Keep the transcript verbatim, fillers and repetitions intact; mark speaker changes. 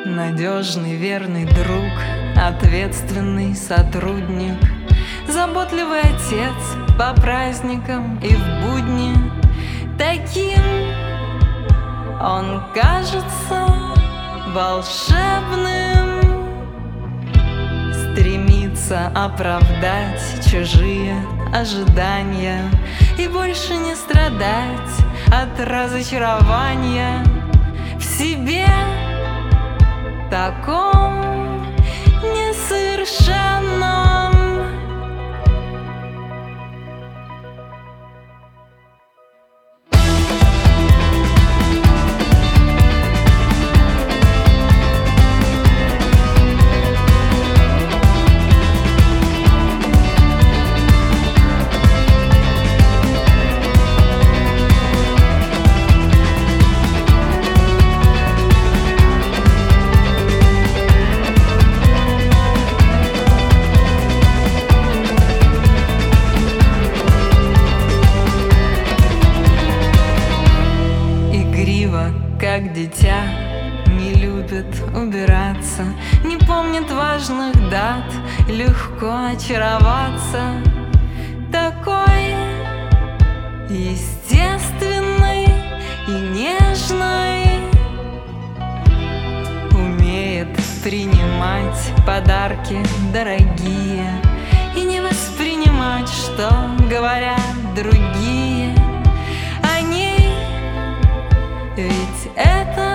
Speaker 1: Надежный, верный друг, ответственный сотрудник, заботливый отец по праздникам и в будни. Таким он кажется волшебным, стремится оправдать чужие ожидания и больше не страдать от разочарования в себе таком несовершенном. Как дитя, не любит убираться, не помнит важных дат, легко очароваться. Такой естественный и нежный, умеет принимать подарки дорогие и не воспринимать, что говорят другие. Ведь это